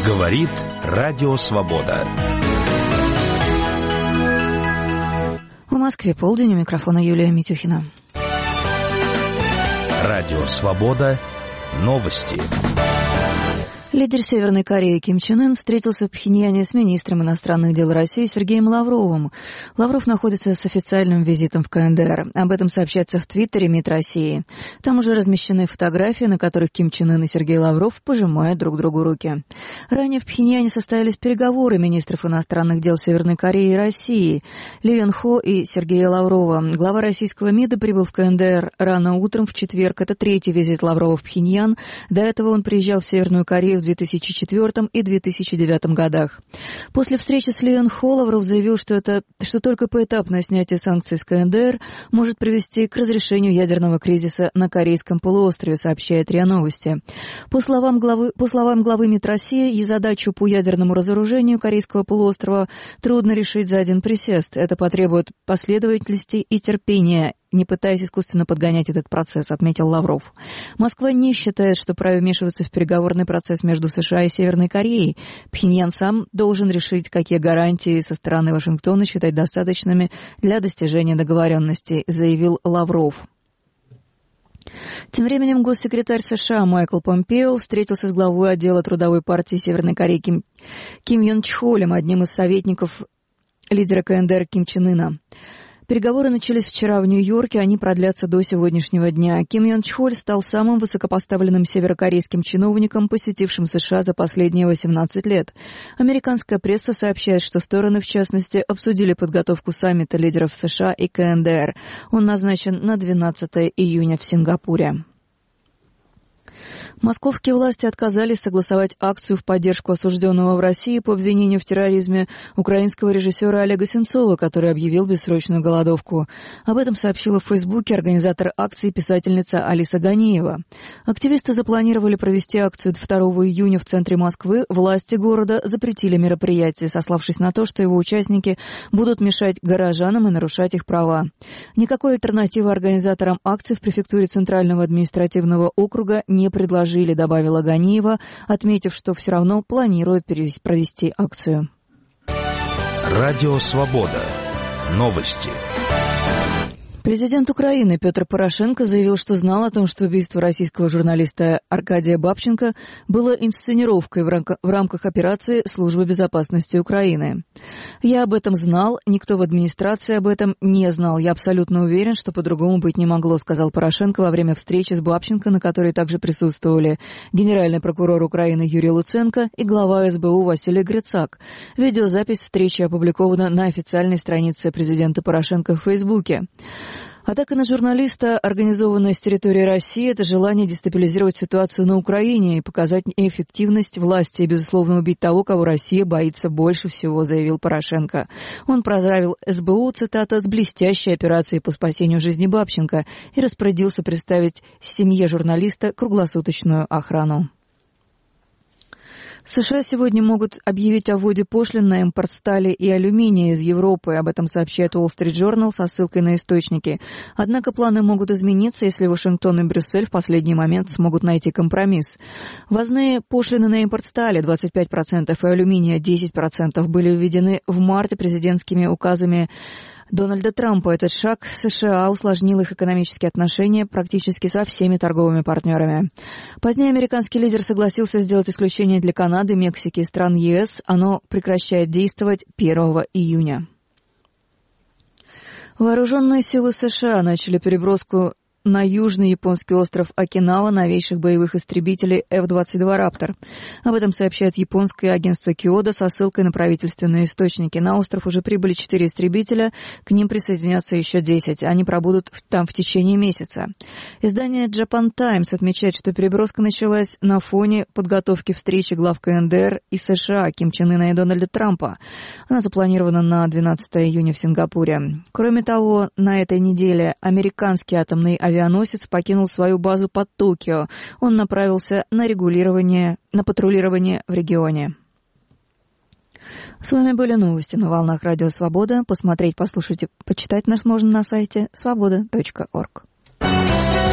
Говорит Радио Свобода. В Москве полдень, у микрофона Юлия Митюхина. Радио Свобода. Новости. Лидер Северной Кореи Ким Чен Ын встретился в Пхеньяне с министром иностранных дел России Сергеем Лавровым. Лавров находится с официальным визитом в КНДР. об этом сообщается в Твиттере МИД России. Там уже размещены фотографии, на которых Ким Чен Ын и Сергей Лавров пожимают друг другу руки. Ранее в Пхеньяне состоялись переговоры министров иностранных дел Северной Кореи и России Ли Йон Хо и Сергея Лаврова. Глава российского МИДа прибыл в КНДР рано утром в четверг. Это третий визит Лаврова в Пхеньян. До этого он приезжал в Северную Корею в 2004 и 2009 годах. После встречи с Ли Йон Хо Лавров заявил, что только поэтапное снятие санкций с КНДР может привести к разрешению ядерного кризиса на Корейском полуострове, сообщает РИА Новости. По словам главы МИД России, задачу по ядерному разоружению Корейского полуострова трудно решить за один присест. Это потребует последовательности и терпения, не пытаясь искусственно подгонять этот процесс, отметил Лавров. Москва не считает, что вправе вмешиваться в переговорный процесс между США и Северной Кореей. Пхеньян сам должен решить, какие гарантии со стороны Вашингтона считать достаточными для достижения договоренности, заявил Лавров. Тем временем госсекретарь США Майкл Помпео встретился с главой отдела трудовой партии Северной Кореи Ким Йон Чхолем, одним из советников лидера КНДР Ким Чен Ына. Переговоры начались вчера в Нью-Йорке, они продлятся до сегодняшнего дня. Ким Йон Чхоль стал самым высокопоставленным северокорейским чиновником, посетившим США за последние 18 лет. Американская пресса сообщает, что стороны, в частности, обсудили подготовку саммита лидеров США и КНДР. Он назначен на 12 июня в Сингапуре. Московские власти отказались согласовать акцию в поддержку осужденного в России по обвинению в терроризме украинского режиссера Олега Сенцова, который объявил бессрочную голодовку. Об этом сообщила в Фейсбуке организатор акции писательница Алиса Ганиева. Активисты запланировали провести акцию 2 июня в центре Москвы. Власти города запретили мероприятие, сославшись на то, что его участники будут мешать горожанам и нарушать их права. Никакой альтернативы организаторам акции в префектуре Центрального административного округа не предложили, добавила Ганиева, отметив, что все равно планирует провести акцию. Радио Свобода. Новости. Президент Украины Петр Порошенко заявил, что знал о том, что убийство российского журналиста Аркадия Бабченко было инсценировкой в рамках операции Службы безопасности Украины. «Я об этом знал, никто в администрации об этом не знал. Я абсолютно уверен, что по-другому быть не могло», сказал Порошенко во время встречи с Бабченко, на которой также присутствовали генеральный прокурор Украины Юрий Луценко и глава СБУ Василий Грицак. Видеозапись встречи опубликована на официальной странице президента Порошенко в Фейсбуке. Атака на журналиста, организованная с территории России, это желание дестабилизировать ситуацию на Украине и показать эффективность власти и, безусловно, убить того, кого Россия боится больше всего, заявил Порошенко. Он поздравил СБУ, цитата, «с блестящей операцией по спасению жизни Бабченко» и распорядился представить семье журналиста круглосуточную охрану. США сегодня могут объявить о вводе пошлин на импорт стали и алюминия из Европы. Об этом сообщает Wall Street Journal со ссылкой на источники. Однако планы могут измениться, если Вашингтон и Брюссель в последний момент смогут найти компромисс. Ввозные пошлины на импорт стали 25% и алюминия 10% были введены в марте президентскими указами Дональда Трампа. Этот шаг США усложнил их экономические отношения практически со всеми торговыми партнерами. Позднее американский лидер согласился сделать исключение для Канады, Мексики и стран ЕС. Оно прекращает действовать 1 июня. Вооруженные силы США начали переброску на южный японский остров Окинава новейших боевых истребителей F-22 «Раптор». Об этом сообщает японское агентство Киода со ссылкой на правительственные источники. На остров уже прибыли 4 истребителя, к ним присоединятся еще 10. Они пробудут там в течение месяца. Издание Japan Times отмечает, что переброска началась на фоне подготовки встречи глав КНДР и США Ким Чен Ына и Дональда Трампа. Она запланирована на 12 июня в Сингапуре. Кроме того, на этой неделе американский атомный авианосец покинул свою базу под Токио. Он направился на патрулирование в регионе. С вами были новости на волнах Радио Свобода. Посмотреть, послушать и почитать нас можно на сайте svoboda.org.